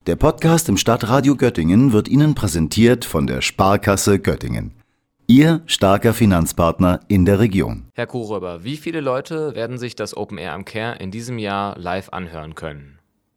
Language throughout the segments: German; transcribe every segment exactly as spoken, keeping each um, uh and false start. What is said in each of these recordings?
Der Podcast im Stadtradio Göttingen wird Ihnen präsentiert von der Sparkasse Göttingen. Ihr starker Finanzpartner in der Region. Herr Kuhröber, wie viele Leute werden sich das Open Air am Cair in diesem Jahr live anhören können?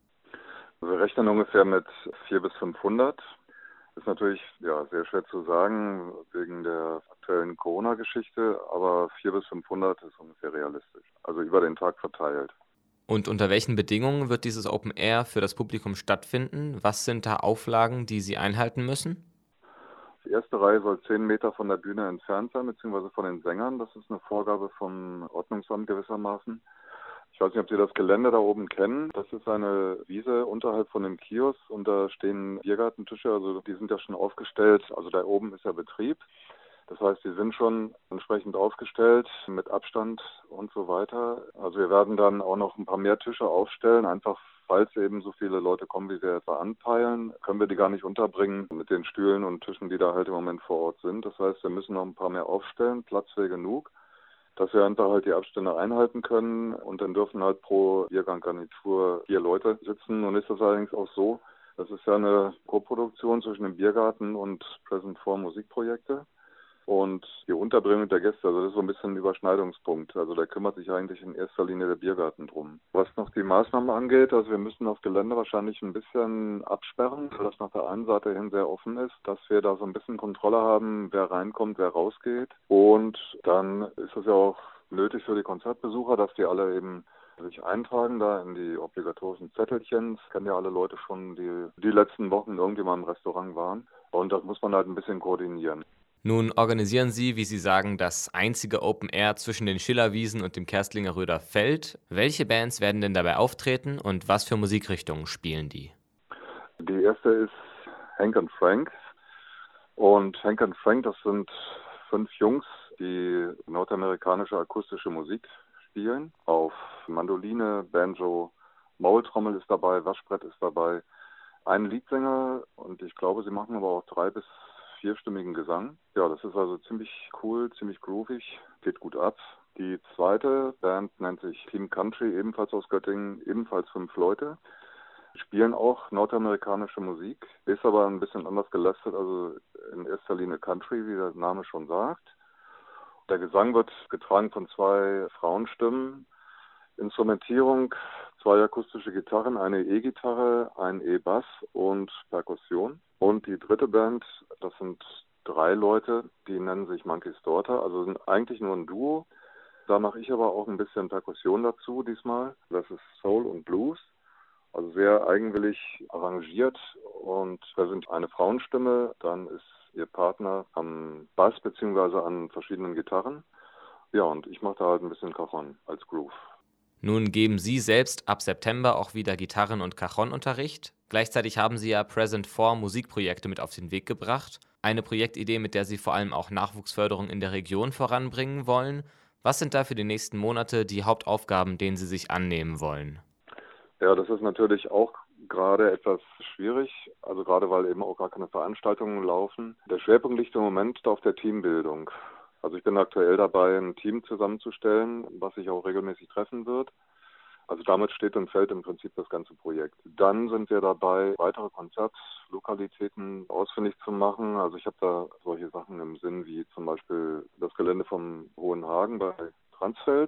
Wir rechnen ungefähr mit vierhundert bis fünfhundert. Ist natürlich ja, sehr schwer zu sagen wegen der aktuellen Corona-Geschichte, aber vierhundert bis fünfhundert ist ungefähr realistisch, also über den Tag verteilt. Und unter welchen Bedingungen wird dieses Open Air für das Publikum stattfinden? Was sind da Auflagen, die Sie einhalten müssen? Die erste Reihe soll zehn Meter von der Bühne entfernt sein, beziehungsweise von den Sängern. Das ist eine Vorgabe vom Ordnungsamt gewissermaßen. Ich weiß nicht, ob Sie das Gelände da oben kennen. Das ist eine Wiese unterhalb von dem Kiosk und da stehen Biergartentische, also die sind ja schon aufgestellt. Also da oben ist ja Betrieb. Das heißt, die sind schon entsprechend aufgestellt mit Abstand und so weiter. Also wir werden dann auch noch ein paar mehr Tische aufstellen, einfach falls eben so viele Leute kommen, wie wir etwa anpeilen, können wir die gar nicht unterbringen mit den Stühlen und Tischen, die da halt im Moment vor Ort sind. Das heißt, wir müssen noch ein paar mehr aufstellen, Platz wäre genug, dass wir einfach halt die Abstände einhalten können und dann dürfen halt pro Biergartengarnitur vier Leute sitzen. Nun ist das allerdings auch so, das ist ja eine Koproduktion zwischen dem Biergarten und Present Four Musikprojekte. Und die Unterbringung der Gäste, also das ist so ein bisschen ein Überschneidungspunkt. Also da kümmert sich eigentlich in erster Linie der Biergarten drum. Was noch die Maßnahmen angeht, also wir müssen das Gelände wahrscheinlich ein bisschen absperren, weil das nach der einen Seite hin sehr offen ist, dass wir da so ein bisschen Kontrolle haben, wer reinkommt, wer rausgeht. Und dann ist es ja auch nötig für die Konzertbesucher, dass die alle eben sich eintragen da in die obligatorischen Zettelchen. Das kennen ja alle Leute schon, die die letzten Wochen irgendwie mal im Restaurant waren. Und das muss man halt ein bisschen koordinieren. Nun organisieren Sie, wie Sie sagen, das einzige Open Air zwischen den Schillerwiesen und dem Kerstlinger Röder Feld. Welche Bands werden denn dabei auftreten und was für Musikrichtungen spielen die? Die erste ist Hank and Frank. Und Hank and Frank, das sind fünf Jungs, die nordamerikanische akustische Musik spielen. Auf Mandoline, Banjo, Maultrommel ist dabei, Waschbrett ist dabei. Ein Leadsänger und ich glaube, sie machen aber auch drei bis vierstimmigen Gesang. Ja, das ist also ziemlich cool, ziemlich groovig, geht gut ab. Die zweite Band nennt sich Team Country, ebenfalls aus Göttingen, ebenfalls fünf Leute. Spielen auch nordamerikanische Musik, ist aber ein bisschen anders gelastet, also in erster Linie Country, wie der Name schon sagt. Der Gesang wird getragen von zwei Frauenstimmen. Instrumentierung, zwei akustische Gitarren, eine E-Gitarre, ein E-Bass und Perkussion. Und die dritte Band, das sind drei Leute, die nennen sich Monkey's Daughter, also sind eigentlich nur ein Duo. Da mache ich aber auch ein bisschen Perkussion dazu diesmal. Das ist Soul und Blues, also sehr eigenwillig arrangiert. Und da sind eine Frauenstimme, dann ist ihr Partner am Bass bzw. an verschiedenen Gitarren. Ja, und ich mache da halt ein bisschen Cajon als Groove. Nun geben Sie selbst ab September auch wieder Gitarren- und Cajon-Unterricht. Gleichzeitig haben Sie ja Present Four Musikprojekte mit auf den Weg gebracht. Eine Projektidee, mit der Sie vor allem auch Nachwuchsförderung in der Region voranbringen wollen. Was sind da für die nächsten Monate die Hauptaufgaben, denen Sie sich annehmen wollen? Ja, das ist natürlich auch gerade etwas schwierig, also gerade weil eben auch gar keine Veranstaltungen laufen. Der Schwerpunkt liegt im Moment auf der Teambildung. Also ich bin aktuell dabei, ein Team zusammenzustellen, was sich auch regelmäßig treffen wird. Also damit steht und fällt im Prinzip das ganze Projekt. Dann sind wir dabei, weitere Konzertlokalitäten ausfindig zu machen. Also ich habe da solche Sachen im Sinn wie zum Beispiel das Gelände vom Hohenhagen bei Transfeld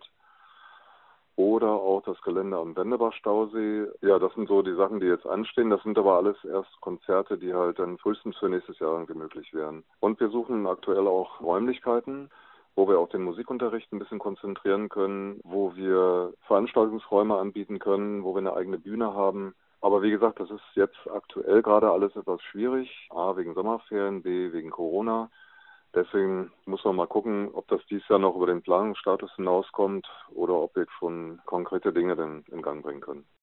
oder auch das Gelände am Wendebach-Stausee. Ja, das sind so die Sachen, die jetzt anstehen. Das sind aber alles erst Konzerte, die halt dann frühestens für nächstes Jahr irgendwie möglich wären. Und wir suchen aktuell auch Räumlichkeiten, wo wir auch den Musikunterricht ein bisschen konzentrieren können, wo wir Veranstaltungsräume anbieten können, wo wir eine eigene Bühne haben. Aber wie gesagt, das ist jetzt aktuell gerade alles etwas schwierig. A, wegen Sommerferien, B, wegen Corona. Deswegen muss man mal gucken, ob das dieses Jahr noch über den Planungsstatus hinauskommt oder ob wir schon konkrete Dinge dann in Gang bringen können.